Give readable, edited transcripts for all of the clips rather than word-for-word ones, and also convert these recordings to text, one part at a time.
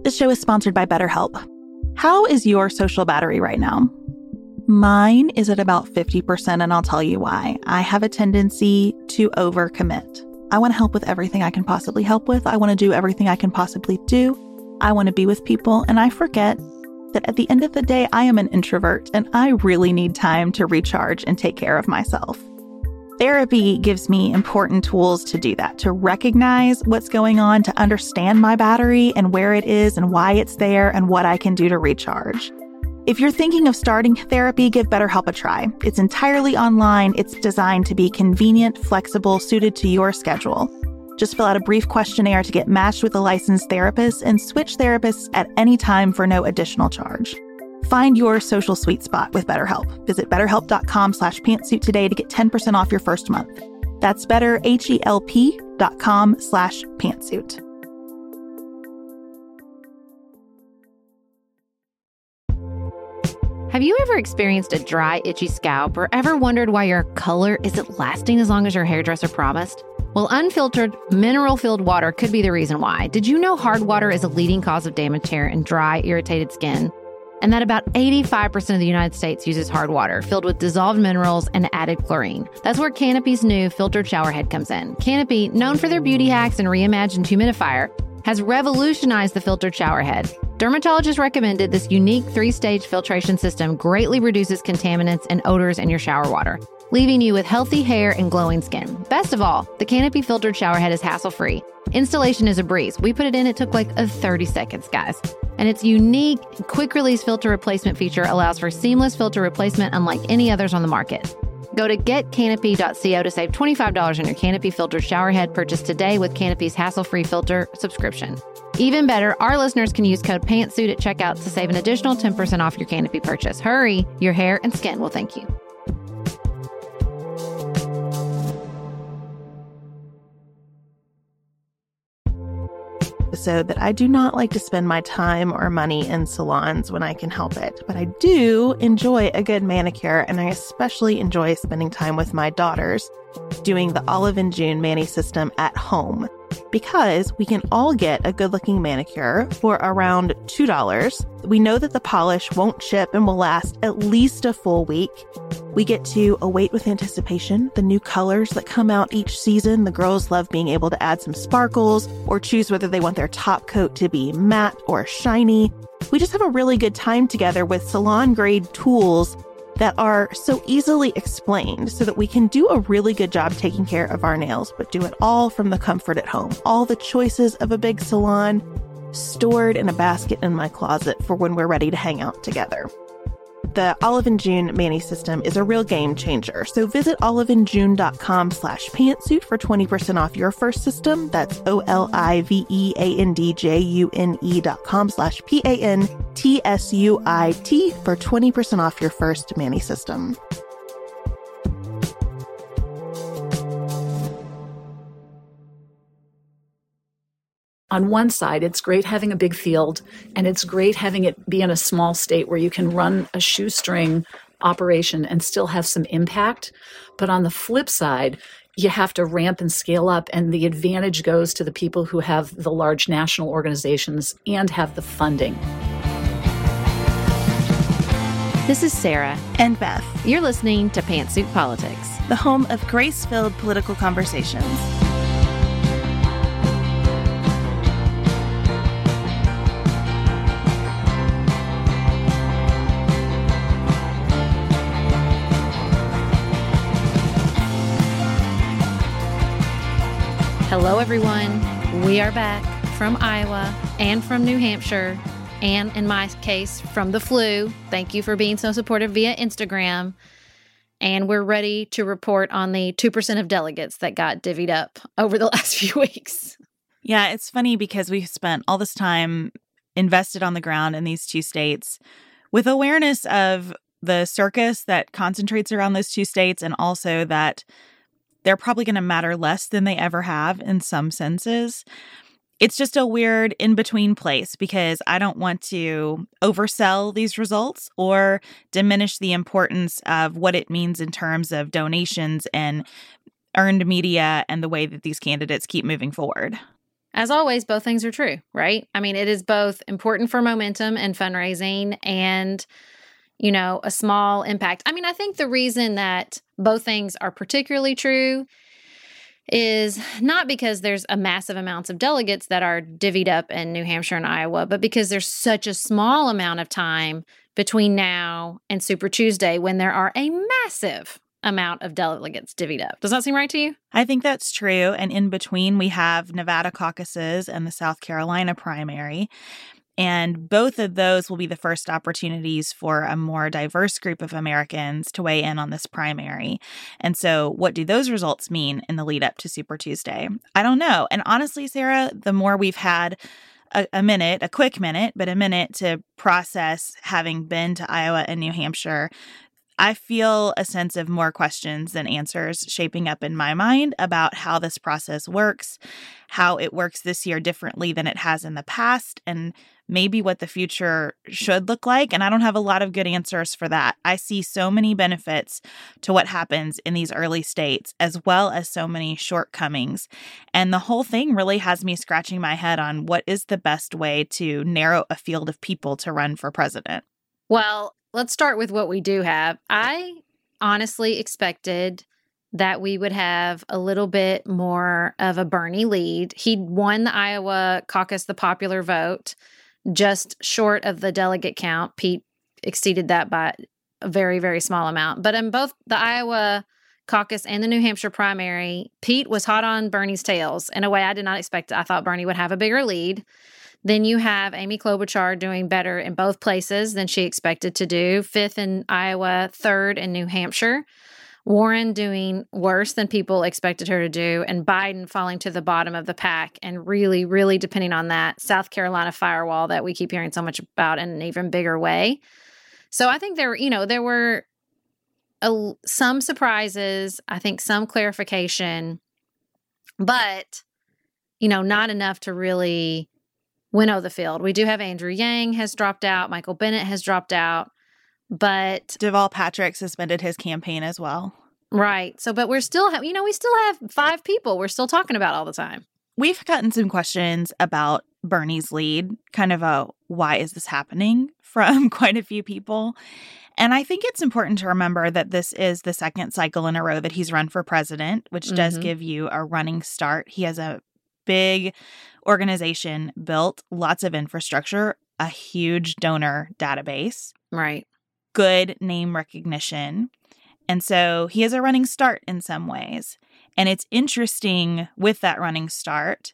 This show is sponsored by BetterHelp. How is your social battery right now? Mine is at about 50%, and I'll tell you why. I have a tendency to overcommit. I want to help with everything I can possibly help with. I want to do everything I can possibly do. I want to be with people, and I forget that at the end of the day, I am an introvert, and I really need time to recharge and take care of myself. Therapy gives me important tools to do that, to recognize what's going on, to understand my battery and where it is and why it's there and what I can do to recharge. If you're thinking of starting therapy, give BetterHelp a try. It's entirely online. It's designed to be convenient, flexible, suited to your schedule. Just fill out a brief questionnaire to get matched with a licensed therapist and switch therapists at any time for no additional charge. Find your social sweet spot with BetterHelp. Visit BetterHelp.com/pantsuit today to get 10% off your first month. That's BetterHelp.com/pantsuit. Have you ever experienced a dry, itchy scalp or ever wondered why your color isn't lasting as long as your hairdresser promised? Well, unfiltered, mineral-filled water could be the reason why. Did you know hard water is a leading cause of damaged hair and dry, irritated skin? And that about 85% of the United States uses hard water filled with dissolved minerals and added chlorine. That's where Canopy's new filtered shower head comes in. Canopy, known for their beauty hacks and reimagined humidifier, has revolutionized the filtered shower head. Dermatologists recommended this unique 3-stage filtration system greatly reduces contaminants and odors in your shower water, leaving you with healthy hair and glowing skin. Best of all, the Canopy filtered shower head is hassle-free. Installation is a breeze. We put it in, it took like 30 seconds, guys. And its unique quick-release filter replacement feature allows for seamless filter replacement unlike any others on the market. Go to getcanopy.co to save $25 on your Canopy filtered shower head purchase today with Canopy's hassle-free filter subscription. Even better, our listeners can use code PANTSUIT at checkout to save an additional 10% off your Canopy purchase. Hurry, your hair and skin will thank you. Episode that I do not like to spend my time or money in salons when I can help it, but I do enjoy a good manicure, and I especially enjoy spending time with my daughters doing the Olive & June Mani system at home, because we can all get a good-looking manicure for around $2. We know that the polish won't chip and will last at least a full week. We get to await with anticipation the new colors that come out each season. The girls love being able to add some sparkles or choose whether they want their top coat to be matte or shiny. We just have a really good time together with salon-grade tools that are so easily explained so that we can do a really good job taking care of our nails, but do it all from the comfort at home. All the choices of a big salon stored in a basket in my closet for when we're ready to hang out together. The Olive & June Mani system is a real game changer. So visit oliveandjune.com/pantsuit for 20% off your first system. That's oliveandjune.com/PANTSUIT for 20% off your first Mani system. On one side, it's great having a big field, and it's great having it be in a small state where you can run a shoestring operation and still have some impact. But on the flip side, you have to ramp and scale up, and the advantage goes to the people who have the large national organizations and have the funding. This is Sarah And Beth, You're listening to Pantsuit Politics, the home of grace-filled political conversations. Hello, everyone. We are back from Iowa and from New Hampshire, and in my case, from the flu. Thank you for being so supportive via Instagram. And we're ready to report on the 2% of delegates that got divvied up over the last few weeks. Yeah, it's funny because we've spent all this time invested on the ground in these two states with awareness of the circus that concentrates around those two states, and also that they're probably going to matter less than they ever have in some senses. It's just a weird in-between place because I don't want to oversell these results or diminish the importance of what it means in terms of donations and earned media and the way that these candidates keep moving forward. As always, both things are true, right? I mean, it is both important for momentum and fundraising and, a small impact. I mean, I think the reason that both things are particularly true is not because there's a massive amounts of delegates that are divvied up in New Hampshire and Iowa, but because there's such a small amount of time between now and Super Tuesday when there are a massive amount of delegates divvied up. Does that seem right to you? I think that's true. And in between, we have Nevada caucuses and the South Carolina primary. And both of those will be the first opportunities for a more diverse group of Americans to weigh in on this primary. And so what do those results mean in the lead up to Super Tuesday? I don't know. And honestly, Sarah, the more we've had a quick minute, but a minute to process having been to Iowa and New Hampshire, I feel a sense of more questions than answers shaping up in my mind about how this process works, how it works this year differently than it has in the past, and maybe what the future should look like. And I don't have a lot of good answers for that. I see so many benefits to what happens in these early states, as well as so many shortcomings. And the whole thing really has me scratching my head on what is the best way to narrow a field of people to run for president. Well, let's start with what we do have. I honestly expected that we would have a little bit more of a Bernie lead. He won the Iowa caucus, the popular vote, just short of the delegate count. Pete exceeded that by a very, very small amount. But in both the Iowa caucus and the New Hampshire primary, Pete was hot on Bernie's tails in a way I did not expect. I thought Bernie would have a bigger lead. Then you have Amy Klobuchar doing better in both places than she expected to do. 5th in Iowa, 3rd in New Hampshire. Warren doing worse than people expected her to do, and Biden falling to the bottom of the pack and really, really depending on that South Carolina firewall that we keep hearing so much about in an even bigger way. So I think there were some surprises, I think some clarification, but, not enough to really winnow the field. We do have Andrew Yang has dropped out. Michael Bennet has dropped out. But Deval Patrick suspended his campaign as well. Right. So, but we're still, we still have 5 people we're still talking about all the time. We've gotten some questions about Bernie's lead, kind of a why is this happening from quite a few people. And I think it's important to remember that this is the second cycle in a row that he's run for president, which does give you a running start. He has a big organization built, lots of infrastructure, a huge donor database. Right. Good name recognition. And so he has a running start in some ways. And it's interesting with that running start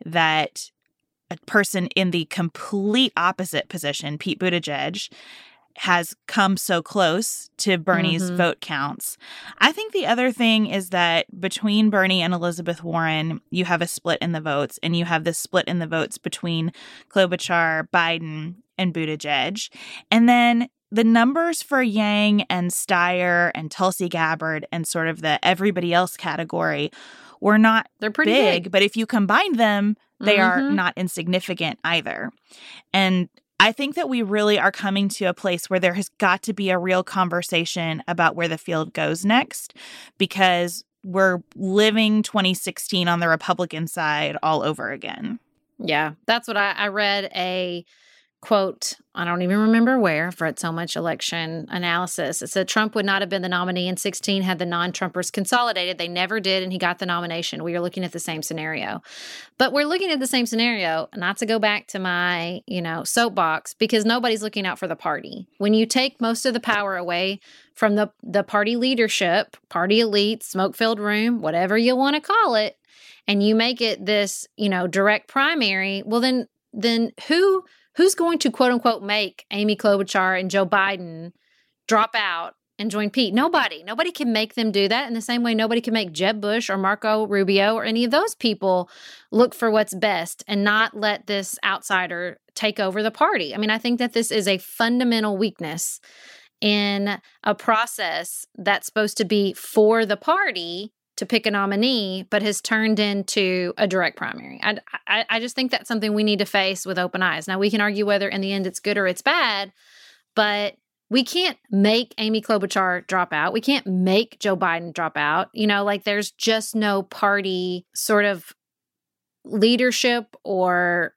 that a person in the complete opposite position, Pete Buttigieg, has come so close to Bernie's vote counts. I think the other thing is that between Bernie and Elizabeth Warren, you have a split in the votes, and you have this split in the votes between Klobuchar, Biden, and Buttigieg. And then the numbers for Yang and Steyer and Tulsi Gabbard and sort of the everybody else category were not They're pretty big. But if you combine them, they are not insignificant either. And I think that we really are coming to a place where there has got to be a real conversation about where the field goes next, because we're living 2016 on the Republican side all over again. Yeah, that's what I read a quote, I don't even remember where, I've read so much election analysis. It said Trump would not have been the nominee in 2016 had the non-Trumpers consolidated. They never did, and he got the nomination. We are looking at the same scenario. But we're looking at the same scenario, not to go back to my, soapbox, because nobody's looking out for the party. When you take most of the power away from the party leadership, party elite, smoke-filled room, whatever you want to call it, and you make it this, direct primary, well, then who's going to, quote unquote, make Amy Klobuchar and Joe Biden drop out and join Pete? Nobody. Nobody can make them do that. In the same way, nobody can make Jeb Bush or Marco Rubio or any of those people look for what's best and not let this outsider take over the party. I mean, I think that this is a fundamental weakness in a process that's supposed to be for the party to pick a nominee, but has turned into a direct primary. I just think that's something we need to face with open eyes. Now, we can argue whether in the end it's good or it's bad, but we can't make Amy Klobuchar drop out. We can't make Joe Biden drop out. There's just no party sort of leadership or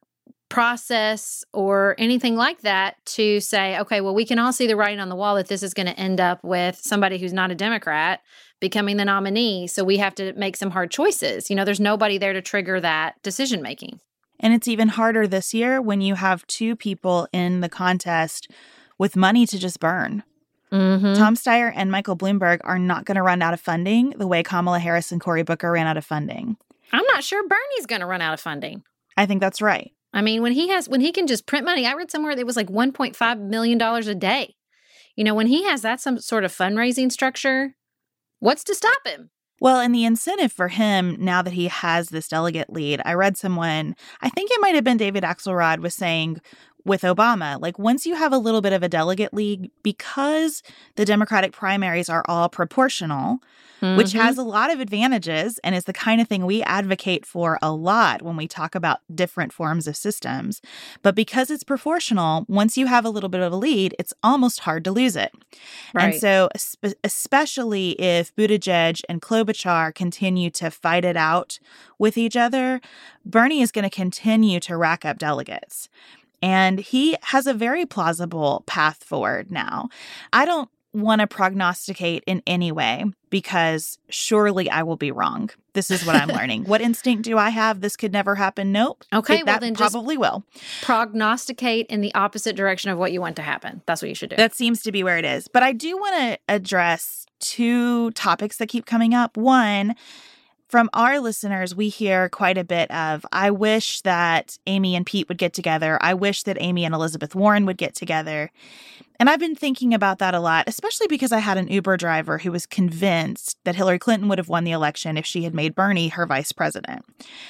process or anything like that to say, okay, well, we can all see the writing on the wall that this is going to end up with somebody who's not a Democrat becoming the nominee. So we have to make some hard choices. There's nobody there to trigger that decision making. And it's even harder this year when you have two people in the contest with money to just burn. Mm-hmm. Tom Steyer and Michael Bloomberg are not going to run out of funding the way Kamala Harris and Cory Booker ran out of funding. I'm not sure Bernie's going to run out of funding. I think that's right. I mean, when he can just print money, I read somewhere that it was like $1.5 million a day. When he has that some sort of fundraising structure, what's to stop him? Well, and the incentive for him, now that he has this delegate lead, I read someone, I think it might have been David Axelrod, was saying with Obama, like once you have a little bit of a delegate lead, because the Democratic primaries are all proportional, which has a lot of advantages and is the kind of thing we advocate for a lot when we talk about different forms of systems. But because it's proportional, once you have a little bit of a lead, it's almost hard to lose it. Right. And so especially if Buttigieg and Klobuchar continue to fight it out with each other, Bernie is going to continue to rack up delegates. And he has a very plausible path forward now. I don't want to prognosticate in any way because surely I will be wrong. This is what I'm learning. What instinct do I have? This could never happen. Nope. Okay, well that then probably will. Prognosticate in the opposite direction of what you want to happen. That's what you should do. That seems to be where it is. But I do want to address two topics that keep coming up. One, from our listeners, we hear quite a bit of, I wish that Amy and Pete would get together. I wish that Amy and Elizabeth Warren would get together. And I've been thinking about that a lot, especially because I had an Uber driver who was convinced that Hillary Clinton would have won the election if she had made Bernie her vice president.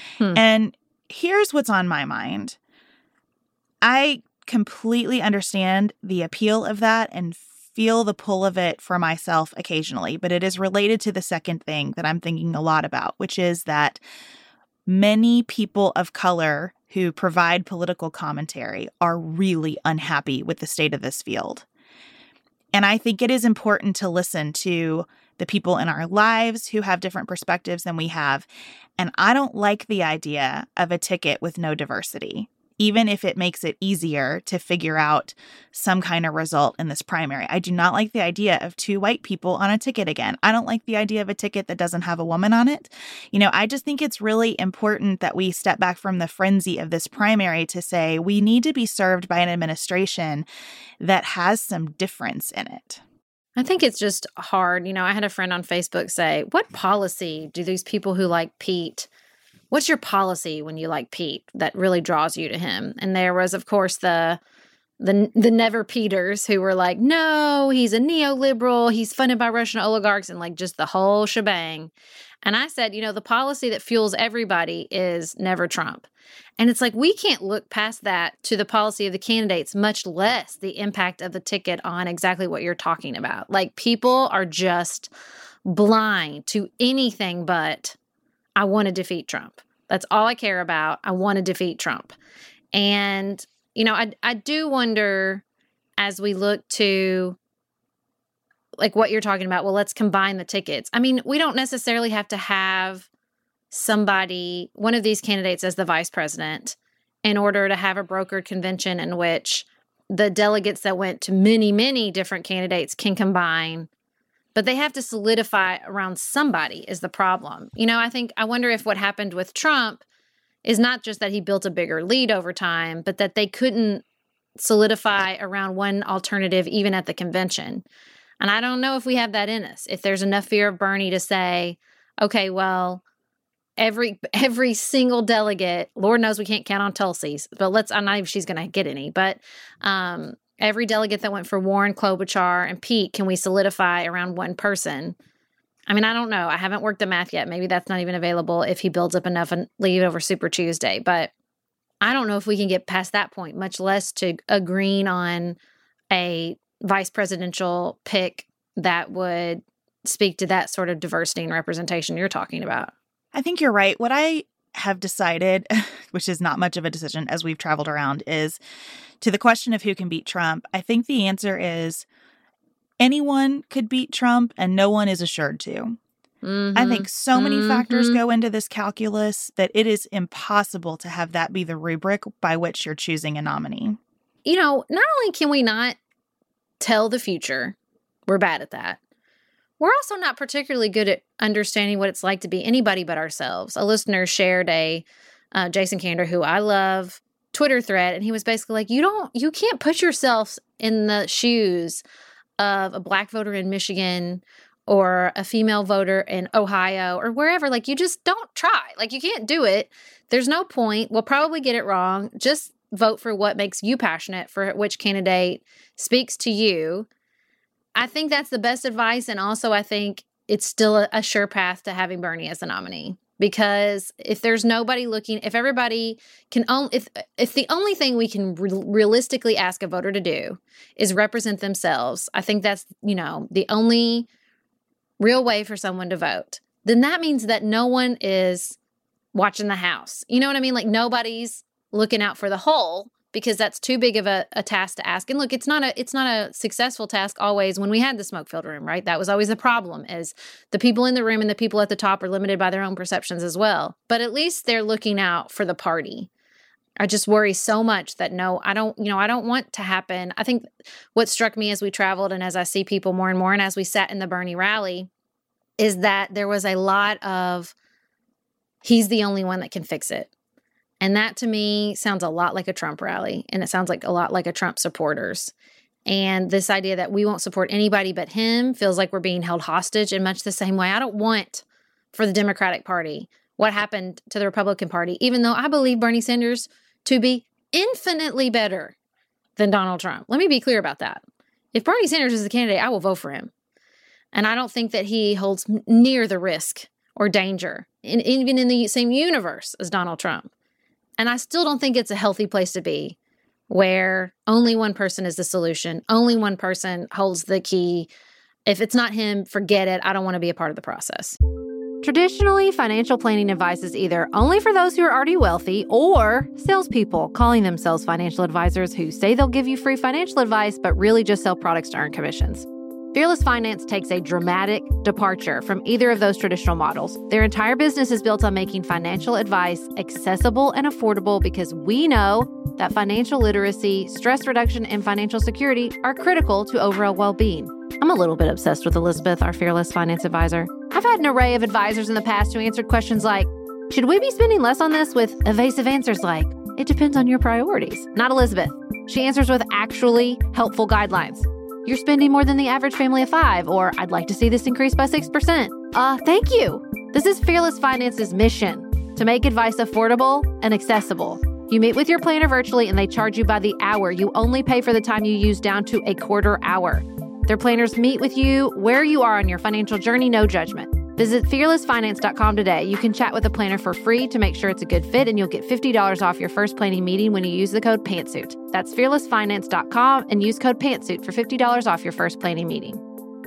And here's what's on my mind. I completely understand the appeal of that and feel the pull of it for myself occasionally, but it is related to the second thing that I'm thinking a lot about, which is that many people of color who provide political commentary are really unhappy with the state of this field. And I think it is important to listen to the people in our lives who have different perspectives than we have. And I don't like the idea of a ticket with no diversity, even if it makes it easier to figure out some kind of result in this primary. I do not like the idea of two white people on a ticket again. I don't like the idea of a ticket that doesn't have a woman on it. I just think it's really important that we step back from the frenzy of this primary to say we need to be served by an administration that has some difference in it. I think it's just hard. I had a friend on Facebook say, what policy do these people who like Pete, what's your policy when you like Pete that really draws you to him? And there was, of course, the Never Peters who were like, no, he's a neoliberal, he's funded by Russian oligarchs, and like just the whole shebang. And I said, the policy that fuels everybody is never Trump. And it's like, we can't look past that to the policy of the candidates, much less the impact of the ticket on exactly what you're talking about. Like, people are just blind to anything but, I want to defeat Trump. That's all I care about. I want to defeat Trump. And, I do wonder as we look to like what you're talking about, well, let's combine the tickets. I mean, we don't necessarily have to have one of these candidates as the vice president in order to have a brokered convention in which the delegates that went to many, many different candidates can combine. But they have to solidify around somebody is the problem. I wonder if what happened with Trump is not just that he built a bigger lead over time, but that they couldn't solidify around one alternative even at the convention. And I don't know if we have that in us. If there's enough fear of Bernie to say, okay, well, every single delegate, Lord knows we can't count on Tulsi's, but I'm not even she's going to get any, but every delegate that went for Warren, Klobuchar, and Pete, can we solidify around one person? I mean, I don't know. I haven't worked the math yet. Maybe that's not even available if he builds up enough and leave over Super Tuesday. But I don't know if we can get past that point, much less to agreeing on a vice presidential pick that would speak to that sort of diversity and representation you're talking about. I think you're right. What I have decided, which is not much of a decision as we've traveled around, is to the question of who can beat Trump. I think the answer is anyone could beat Trump and no one is assured to. I think so many factors go into this calculus that it is impossible to have that be the rubric by which you're choosing a nominee. You know, not only can we not tell the future, we're bad at that. We're also not particularly good at understanding what it's like to be anybody but ourselves. A listener shared a Jason Kander, who I love, Twitter thread, and he was basically like, you can't put yourself in the shoes of a Black voter in Michigan or a female voter in Ohio or wherever. Like, you just don't try. Like, you can't do it. There's no point. We'll probably get it wrong. Just vote for what makes you passionate, for which candidate speaks to you. I think that's the best advice. And also, I think it's still a sure path to having Bernie as the nominee. Because if there's nobody looking, if everybody can only, if the only thing we can realistically ask a voter to do is represent themselves, I think that's, the only real way for someone to vote. Then that means that no one is watching the house. You know what I mean? Like, nobody's looking out for the whole, because that's too big of a task to ask. And look, it's not a successful task always. When we had the smoke-filled room, right? That was always the problem, is the people in the room and the people at the top are limited by their own perceptions as well. But at least they're looking out for the party. I just worry so much that I don't want to happen. I think what struck me as we traveled and as I see people more and more, and as we sat in the Bernie rally, is that there was a lot of, he's the only one that can fix it. And that to me sounds a lot like a Trump rally, and it sounds like a lot like a Trump supporters. And this idea that we won't support anybody but him feels like we're being held hostage in much the same way. I don't want for the Democratic Party what happened to the Republican Party, even though I believe Bernie Sanders to be infinitely better than Donald Trump. Let me be clear about that. If Bernie Sanders is the candidate, I will vote for him. And I don't think that he holds near the risk or danger, even in the same universe as Donald Trump. And I still don't think it's a healthy place to be, where only one person is the solution. Only one person holds the key. If it's not him, forget it. I don't want to be a part of the process. Traditionally, financial planning advice is either only for those who are already wealthy, or salespeople calling themselves financial advisors who say they'll give you free financial advice, but really just sell products to earn commissions. Fearless Finance takes a dramatic departure from either of those traditional models. Their entire business is built on making financial advice accessible and affordable, because we know that financial literacy, stress reduction, and financial security are critical to overall well-being. I'm a little bit obsessed with Elizabeth, our Fearless Finance advisor. I've had an array of advisors in the past who answered questions like, should we be spending less on this, with evasive answers like, it depends on your priorities. Not Elizabeth. She answers with actually helpful guidelines. You're spending more than the average family of 5, or I'd like to see this increase by 6%. Thank you. This is Fearless Finance's mission, to make advice affordable and accessible. You meet with your planner virtually, and they charge you by the hour. You only pay for the time you use, down to a quarter hour. Their planners meet with you where you are on your financial journey, no judgment. Visit fearlessfinance.com today. You can chat with a planner for free to make sure it's a good fit, and you'll get $50 off your first planning meeting when you use the code PANTSUIT. That's fearlessfinance.com and use code PANTSUIT for $50 off your first planning meeting.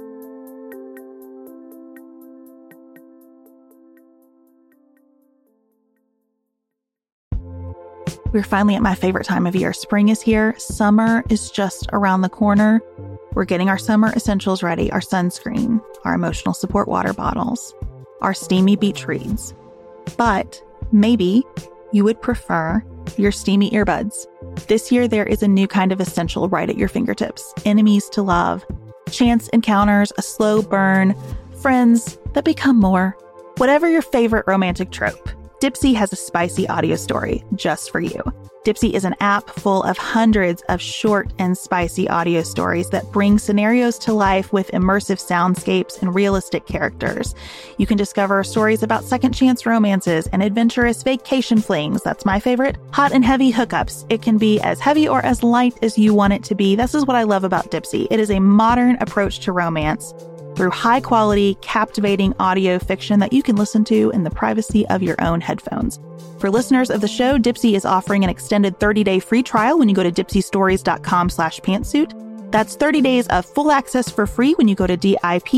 We're finally at my favorite time of year. Spring is here. Summer is just around the corner. We're getting our summer essentials ready: our sunscreen, our emotional support water bottles, our steamy beach reads. But maybe you would prefer your steamy earbuds. This year, there is a new kind of essential right at your fingertips: enemies to love, chance encounters, a slow burn, friends that become more. Whatever your favorite romantic trope, Dipsea has a spicy audio story just for you. Dipsea is an app full of hundreds of short and spicy audio stories that bring scenarios to life with immersive soundscapes and realistic characters. You can discover stories about second chance romances and adventurous vacation flings. That's my favorite. Hot and heavy hookups. It can be as heavy or as light as you want it to be. This is what I love about Dipsea. It is a modern approach to romance through high-quality, captivating audio fiction that you can listen to in the privacy of your own headphones. For listeners of the show, Dipsea is offering an extended 30-day free trial when you go to dipseastories.com/pantsuit. That's 30 days of full access for free when you go to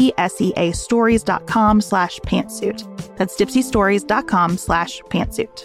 dipseastories.com/pantsuit. That's dipseastories.com/pantsuit.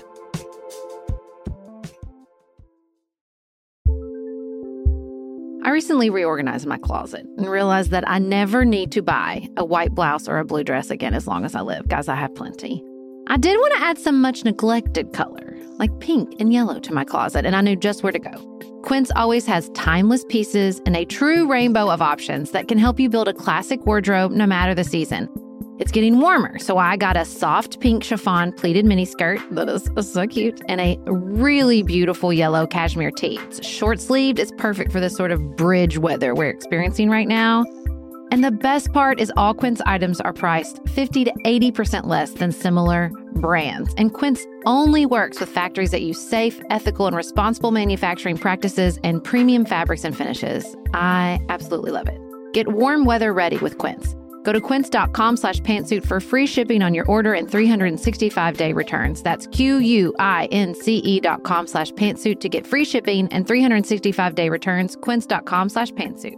I recently reorganized my closet and realized that I never need to buy a white blouse or a blue dress again as long as I live. Guys, I have plenty. I did want to add some much neglected color, like pink and yellow, to my closet, and I knew just where to go. Quince always has timeless pieces and a true rainbow of options that can help you build a classic wardrobe no matter the season. It's getting warmer, so I got a soft pink chiffon pleated miniskirt that is so cute, and a really beautiful yellow cashmere tee. It's short-sleeved. It's perfect for this sort of bridge weather we're experiencing right now. And the best part is all Quince items are priced 50 to 80% less than similar brands. And Quince only works with factories that use safe, ethical, and responsible manufacturing practices and premium fabrics and finishes. I absolutely love it. Get warm weather ready with Quince. Go to quince.com/pantsuit for free shipping on your order and 365-day returns. That's QUINCE.com/pantsuit to get free shipping and 365-day returns. Quince.com/pantsuit.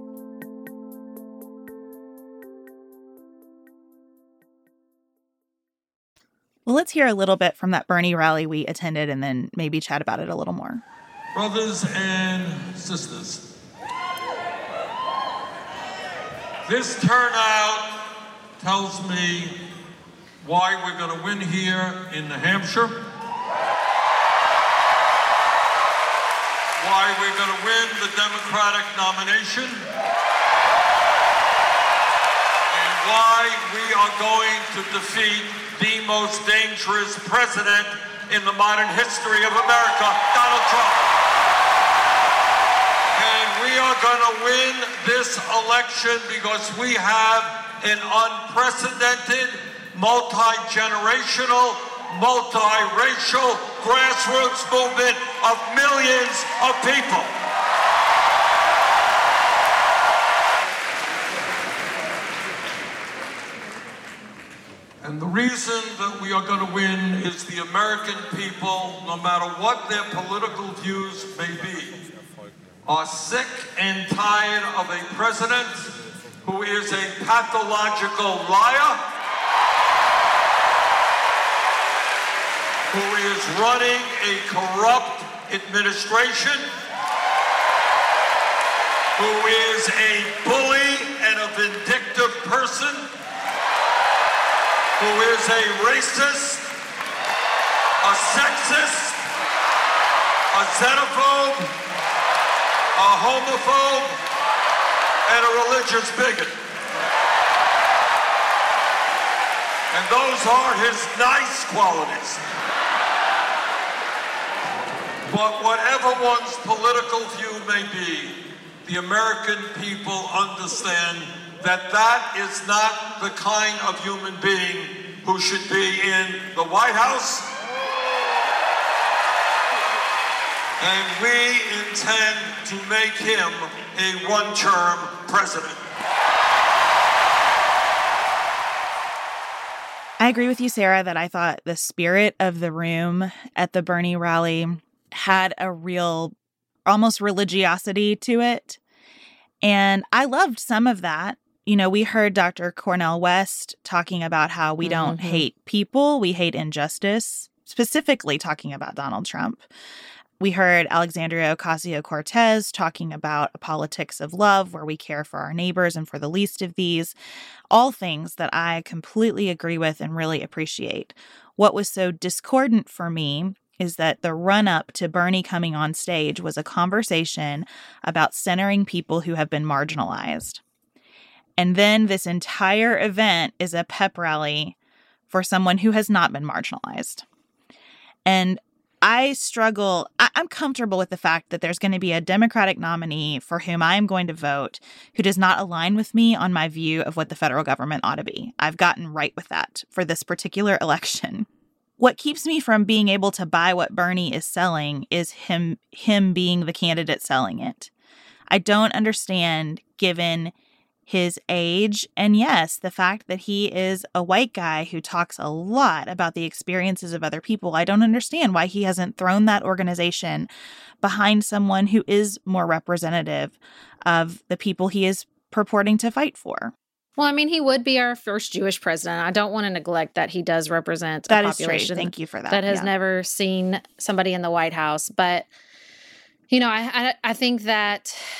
Well, let's hear a little bit from that Bernie rally we attended and then maybe chat about it a little more. Brothers and sisters, this turnout tells me why we're going to win here in New Hampshire, why we're going to win the Democratic nomination, and why we are going to defeat the most dangerous president in the modern history of America, Donald Trump. And we are going to win this election because we have an unprecedented, multi-generational, multi-racial grassroots movement of millions of people. And the reason that we are going to win is the American people, no matter what their political views may be, are sick and tired of a president who is a pathological liar, who is running a corrupt administration, who is a bully and a vindictive person, who is a racist, a sexist, a xenophobe, a homophobe, and a religious bigot. And those are his nice qualities. But whatever one's political view may be, the American people understand that that is not the kind of human being who should be in the White House. And we intend to make him a one-term president. I agree with you, Sarah, that I thought the spirit of the room at the Bernie rally had a real, almost religiosity to it. And I loved some of that. You know, we heard Dr. Cornel West talking about how we don't hate people, we hate injustice, specifically talking about Donald Trump. We heard Alexandria Ocasio-Cortez talking about a politics of love where we care for our neighbors and for the least of these, all things that I completely agree with and really appreciate. What was so discordant for me is that the run-up to Bernie coming on stage was a conversation about centering people who have been marginalized. And then this entire event is a pep rally for someone who has not been marginalized. And I struggle. I'm comfortable with the fact that there's going to be a Democratic nominee for whom I'm going to vote who does not align with me on my view of what the federal government ought to be. I've gotten right with that for this particular election. What keeps me from being able to buy what Bernie is selling is him being the candidate selling it. I don't understand, given his age, and yes, the fact that he is a white guy who talks a lot about the experiences of other people. I don't understand why he hasn't thrown that organization behind someone who is more representative of the people he is purporting to fight for. Well, I mean, he would be our first Jewish president. I don't want to neglect that he does represent a population. That is true. Thank you for that. That has never seen somebody in the White House. But, you know, I think that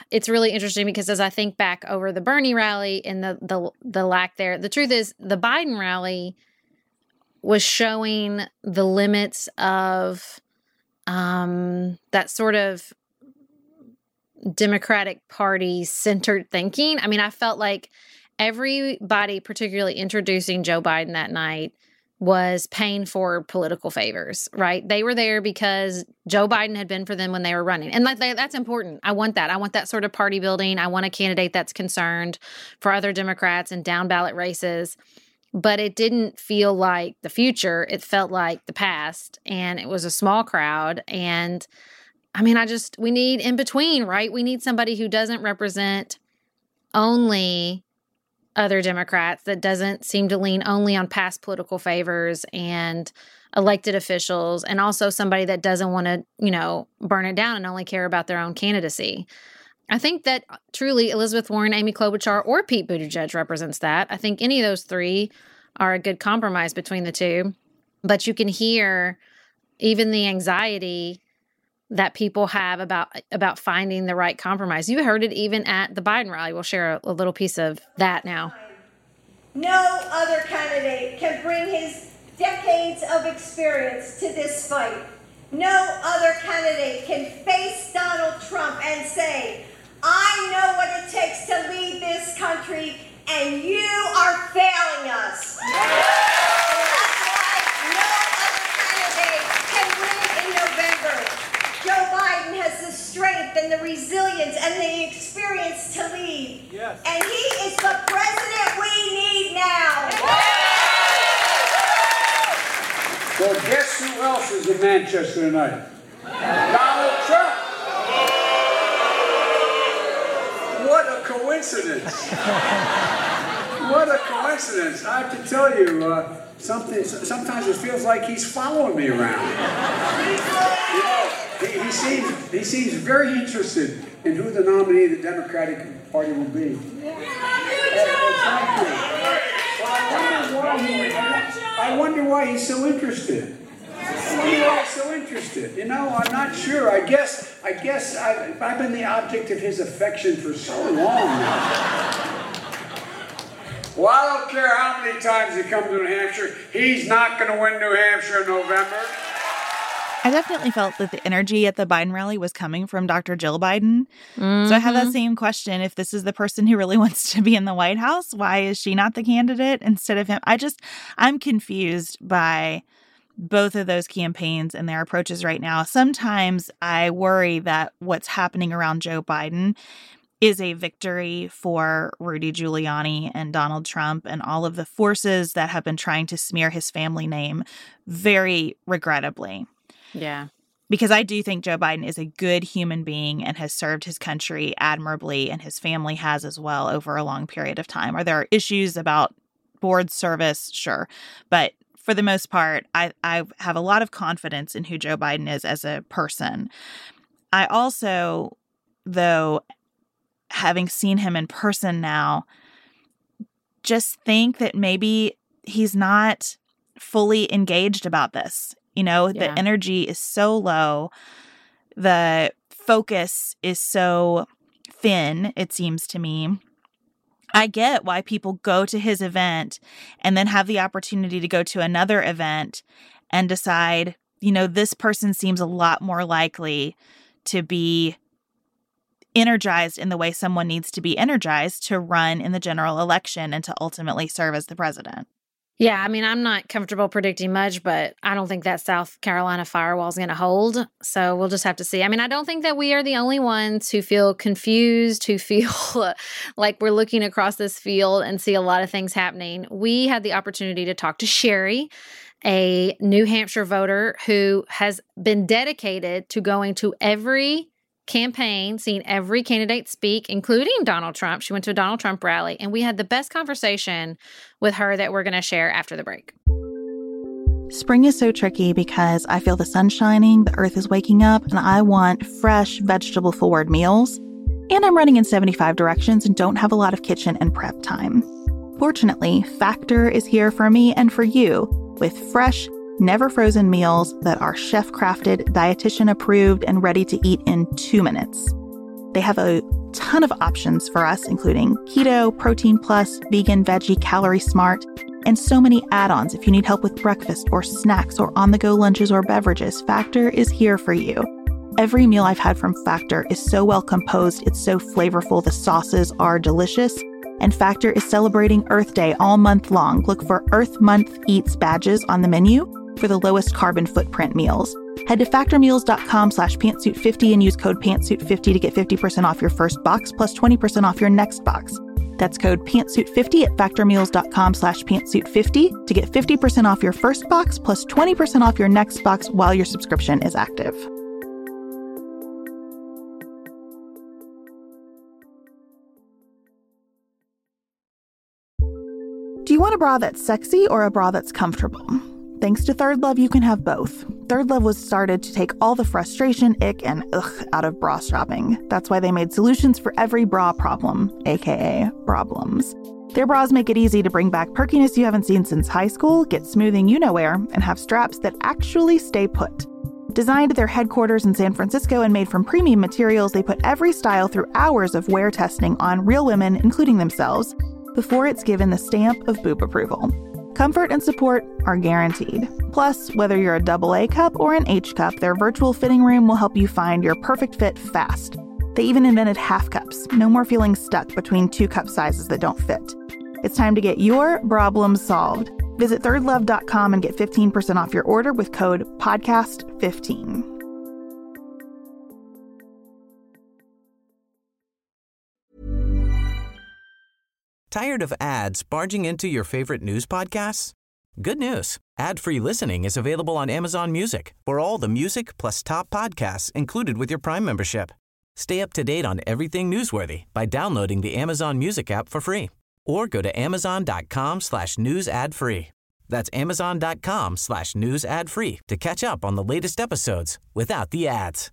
it's really interesting because as I think back over the Bernie rally and the lack there, the truth is the Biden rally was showing the limits of that sort of Democratic Party centered thinking. I mean, I felt like everybody, particularly introducing Joe Biden that night, was paying for political favors, right? They were there because Joe Biden had been for them when they were running. And that's important. I want that. I want that sort of party building. I want a candidate that's concerned for other Democrats and down ballot races. But it didn't feel like the future. It felt like the past. And it was a small crowd. And I mean, we need in between, right? We need somebody who doesn't represent only other Democrats, that doesn't seem to lean only on past political favors and elected officials, and also somebody that doesn't want to, burn it down and only care about their own candidacy. I think that truly Elizabeth Warren, Amy Klobuchar, or Pete Buttigieg represents that. I think any of those three are a good compromise between the two. But you can hear even the anxiety that people have about finding the right compromise. You heard it even at the Biden rally. We'll share a little piece of that now. No other candidate can bring his decades of experience to this fight. No other candidate can face Donald Trump and say, I know what it takes to lead this country, and you are failing us. And that's why no other candidate can win in November. Joe Biden has the strength and the resilience and the experience to lead. Yes. And he is the president we need now. Well, guess who else is in Manchester tonight? Donald Trump. What a coincidence. What a coincidence. I have to tell you, sometimes it feels like he's following me around. He seems very interested in who the nominee of the Democratic Party will be. I wonder why he's so interested. I'm not sure. I guess I've been the object of his affection for so long now. Well, I don't care how many times he comes to New Hampshire, he's not going to win New Hampshire in November. I definitely felt that the energy at the Biden rally was coming from Dr. Jill Biden. Mm-hmm. So I have that same question. If this is the person who really wants to be in the White House, why is she not the candidate instead of him? I'm confused by both of those campaigns and their approaches right now. Sometimes I worry that what's happening around Joe Biden is a victory for Rudy Giuliani and Donald Trump and all of the forces that have been trying to smear his family name very regrettably. Yeah. Because I do think Joe Biden is a good human being and has served his country admirably, and his family has as well over a long period of time. Are there issues about board service? Sure. But for the most part, I have a lot of confidence in who Joe Biden is as a person. I also, though, having seen him in person now, just think that maybe he's not fully engaged about this. The energy is so low. The focus is so thin, it seems to me. I get why people go to his event and then have the opportunity to go to another event and decide, this person seems a lot more likely to be energized in the way someone needs to be energized to run in the general election and to ultimately serve as the president. Yeah, I mean, I'm not comfortable predicting much, but I don't think that South Carolina firewall is going to hold. So we'll just have to see. I mean, I don't think that we are the only ones who feel confused, who feel like we're looking across this field and see a lot of things happening. We had the opportunity to talk to Sherry, a New Hampshire voter who has been dedicated to going to every campaign, seeing every candidate speak, including Donald Trump. She went to a Donald Trump rally, and we had the best conversation with her that we're going to share after the break. Spring is so tricky because I feel the sun shining, the earth is waking up, and I want fresh, vegetable-forward meals. And I'm running in 75 directions and don't have a lot of kitchen and prep time. Fortunately, Factor is here for me and for you with fresh, never frozen meals that are chef-crafted, dietitian-approved, and ready to eat in 2 minutes. They have a ton of options for us, including keto, protein plus, vegan, veggie, calorie smart, and so many add-ons if you need help with breakfast or snacks or on-the-go lunches or beverages. Factor is here for you. Every meal I've had from Factor is so well composed, it's so flavorful, the sauces are delicious, and Factor is celebrating Earth Day all month long. Look for Earth Month Eats badges on the menu for the lowest carbon footprint meals. Head to factormeals.com/pantsuit50 and use code pantsuit50 to get 50% off your first box plus 20% off your next box. That's code pantsuit50 at factormeals.com/pantsuit50 to get 50% off your first box plus 20% off your next box while your subscription is active. Do you want a bra that's sexy or a bra that's comfortable? Thanks to Third Love, you can have both. Third Love was started to take all the frustration, ick, and ugh out of bra shopping. That's why they made solutions for every bra problem, aka problems. Their bras make it easy to bring back perkiness you haven't seen since high school, get smoothing you-know-where, and have straps that actually stay put. Designed at their headquarters in San Francisco and made from premium materials, they put every style through hours of wear testing on real women, including themselves, before it's given the stamp of boob approval. Comfort and support are guaranteed. Plus, whether you're a AA cup or an H cup, their virtual fitting room will help you find your perfect fit fast. They even invented half cups. No more feeling stuck between two cup sizes that don't fit. It's time to get your problems solved. Visit thirdlove.com and get 15% off your order with code podcast15. Tired of ads barging into your favorite news podcasts? Good news. Ad-free listening is available on Amazon Music for all the music plus top podcasts included with your Prime membership. Stay up to date on everything newsworthy by downloading the Amazon Music app for free or go to amazon.com/news ad free. That's amazon.com/news ad free to catch up on the latest episodes without the ads.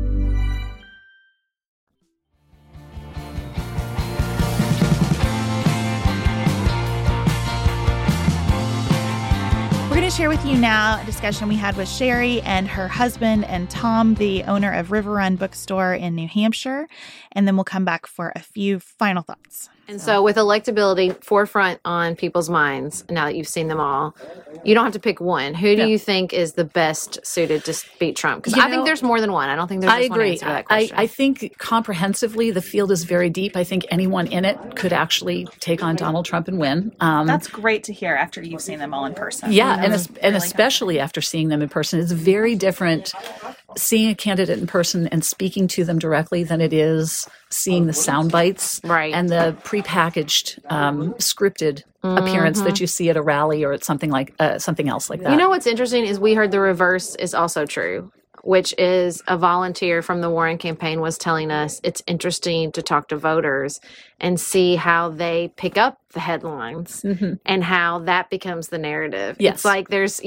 We're going to share with you now a discussion we had with Sherry and her husband and Tom, the owner of River Run Bookstore in New Hampshire, and then we'll come back for a few final thoughts. And so with electability forefront on people's minds, now that you've seen them all, you don't have to pick one. Who do you think is the best suited to beat Trump? Because I think there's more than one. I don't think there's just one answer to that question. I think comprehensively the field is very deep. I think anyone in it could actually take on Donald Trump and win. That's great to hear after you've seen them all in person. Yeah, and especially after seeing them in person. It's very different seeing a candidate in person and speaking to them directly than it is seeing the sound bites and the prepackaged scripted appearance that you see at a rally or at something else like that. You know what's interesting is we heard the reverse is also true, which is a volunteer from the Warren campaign was telling us it's interesting to talk to voters and see how they pick up the headlines and how that becomes the narrative. Yes. It's like there's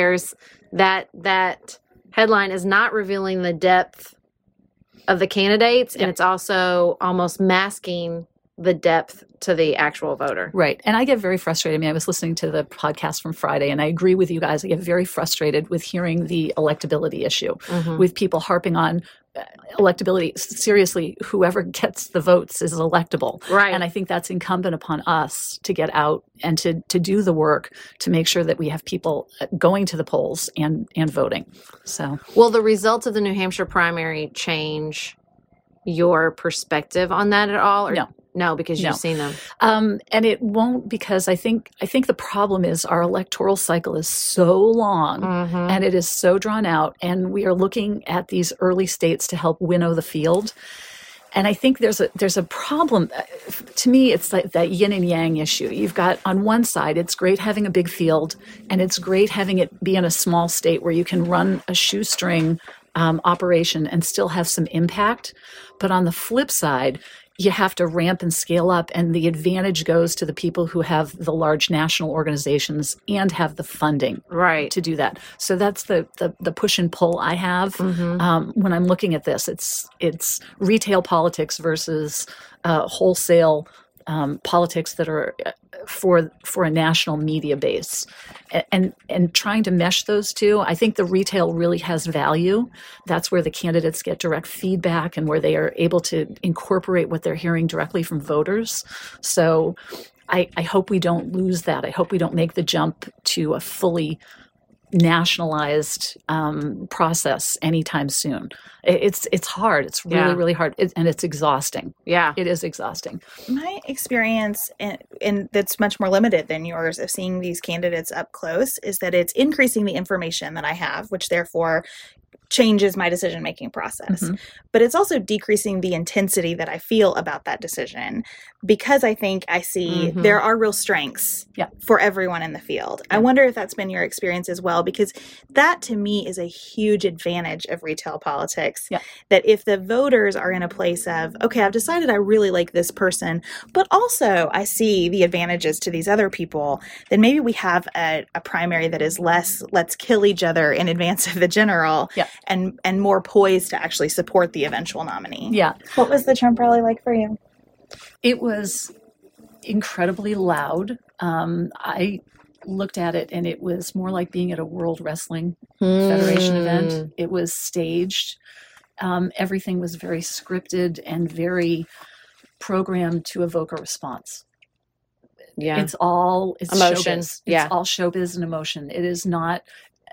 that headline is not revealing the depth of the candidates, and it's also almost masking the depth to the actual voter. Right. And I get very frustrated. I mean, I was listening to the podcast from Friday, and I agree with you guys. I get very frustrated with hearing the electability issue, with people harping on electability. Seriously, whoever gets the votes is electable. Right. And I think that's incumbent upon us to get out and to do the work to make sure that we have people going to the polls and voting. So, will the results of the New Hampshire primary change your perspective on that at all? Or no, because you've seen them. And it won't, because I think the problem is our electoral cycle is so long and it is so drawn out, and we are looking at these early states to help winnow the field. And I think there's a problem. To me, it's like that yin and yang issue. You've got, on one side, it's great having a big field, and it's great having it be in a small state where you can run a shoestring operation and still have some impact. But on the flip side, you have to ramp and scale up, and the advantage goes to the people who have the large national organizations and have the funding to do that. So that's the push and pull I have when I'm looking at this. It's retail politics versus wholesale politics that are for a national media base, and trying to mesh those two. I think the retail really has value. That's where the candidates get direct feedback and where they are able to incorporate what they're hearing directly from voters. So I hope we don't lose that. I hope we don't make the jump to a fully nationalized process anytime soon. It's hard. It's really, really hard. And it's exhausting. Yeah. It is exhausting. My experience, and that's much more limited than yours, of seeing these candidates up close is that it's increasing the information that I have, which therefore changes my decision-making process. Mm-hmm. But it's also decreasing the intensity that I feel about that decision, because I think I see there are real strengths for everyone in the field. I wonder if that's been your experience as well, because that to me is a huge advantage of retail politics, that if the voters are in a place of, okay, I've decided I really like this person, but also I see the advantages to these other people, then maybe we have a primary that is less, let's kill each other in advance of the general, and more poised to actually support the eventual nominee. Yeah. What was the Trump rally like for you? It was incredibly loud. I looked at it and it was more like being at a World Wrestling Federation event. It was staged. Everything was very scripted and very programmed to evoke a response. Yeah. It's emotion. Showbiz. It's all showbiz and emotion. It is not.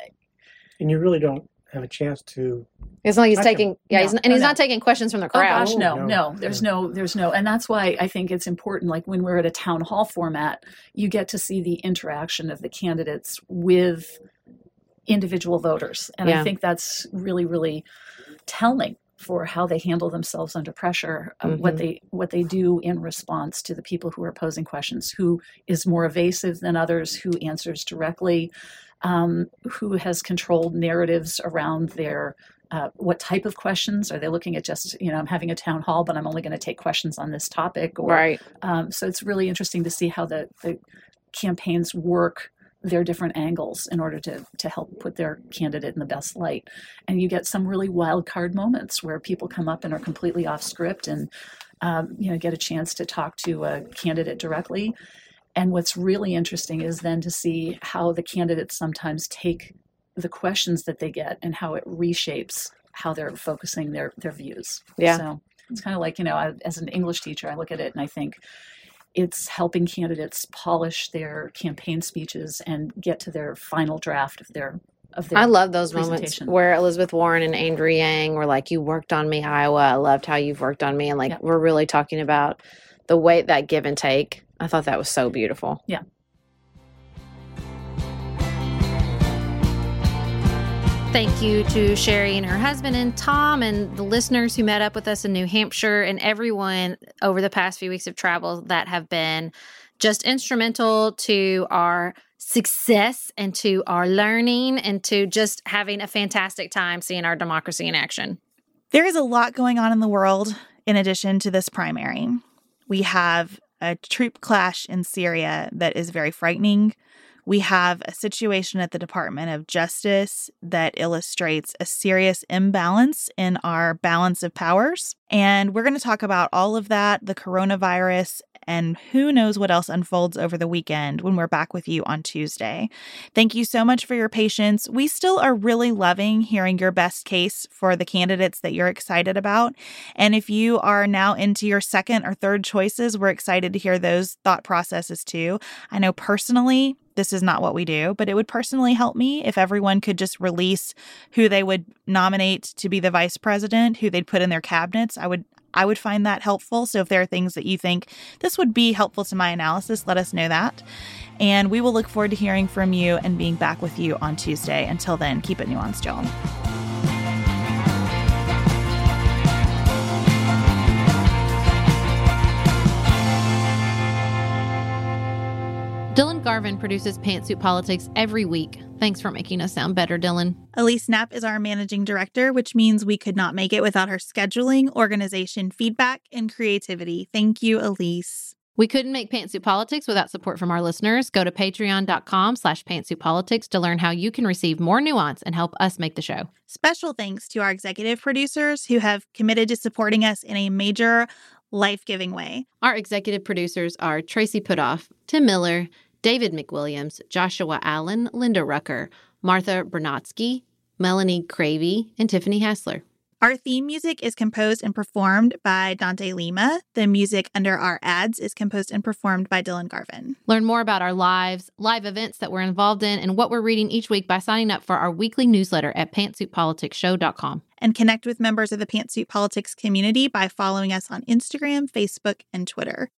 And you really don't have a chance to. It's not like he's taking, he's not taking questions from the crowd. Oh gosh, no. There's no, and that's why I think it's important. Like when we're at a town hall format, you get to see the interaction of the candidates with individual voters, and I think that's really, really telling for how they handle themselves under pressure, what they do in response to the people who are posing questions, who is more evasive than others, who answers directly, who has controlled narratives around their what type of questions. Are they looking at just, I'm having a town hall, but I'm only going to take questions on this topic? Or, so it's really interesting to see how the campaigns work their different angles in order to help put their candidate in the best light. And you get some really wild card moments where people come up and are completely off script and, get a chance to talk to a candidate directly. And what's really interesting is then to see how the candidates sometimes take the questions that they get and how it reshapes how they're focusing their views. Yeah. So it's kind of like, as an English teacher, I look at it and I think it's helping candidates polish their campaign speeches and get to their final draft of their I love those moments where Elizabeth Warren and Andrew Yang were like, you worked on me, Iowa. I loved how you've worked on me. And we're really talking about the way that give and take. I thought that was so beautiful. Yeah. Thank you to Sherry and her husband and Tom and the listeners who met up with us in New Hampshire and everyone over the past few weeks of travel that have been just instrumental to our success and to our learning and to just having a fantastic time seeing our democracy in action. There is a lot going on in the world in addition to this primary. We have a troop clash in Syria that is very frightening. We have a situation at the Department of Justice that illustrates a serious imbalance in our balance of powers. And we're going to talk about all of that, the coronavirus, and who knows what else unfolds over the weekend when we're back with you on Tuesday. Thank you so much for your patience. We still are really loving hearing your best case for the candidates that you're excited about. And if you are now into your second or third choices, we're excited to hear those thought processes too. I know personally, this is not what we do, but it would personally help me if everyone could just release who they would nominate to be the vice president, who they'd put in their cabinets. I would find that helpful. So if there are things that you think this would be helpful to my analysis, let us know that. And we will look forward to hearing from you and being back with you on Tuesday. Until then, keep it nuanced, y'all. Dylan Garvin produces Pantsuit Politics every week. Thanks for making us sound better, Dylan. Elise Knapp is our managing director, which means we could not make it without her scheduling, organization, feedback, and creativity. Thank you, Elise. We couldn't make Pantsuit Politics without support from our listeners. Go to patreon.com/pantsuitpolitics to learn how you can receive more nuance and help us make the show. Special thanks to our executive producers who have committed to supporting us in a major life-giving way. Our executive producers are Tracy Putoff, Tim Miller, David McWilliams, Joshua Allen, Linda Rucker, Martha Bernatsky, Melanie Cravey, and Tiffany Hassler. Our theme music is composed and performed by Dante Lima. The music under our ads is composed and performed by Dylan Garvin. Learn more about our live events that we're involved in and what we're reading each week by signing up for our weekly newsletter at pantsuitpoliticsshow.com. And connect with members of the Pantsuit Politics community by following us on Instagram, Facebook, and Twitter.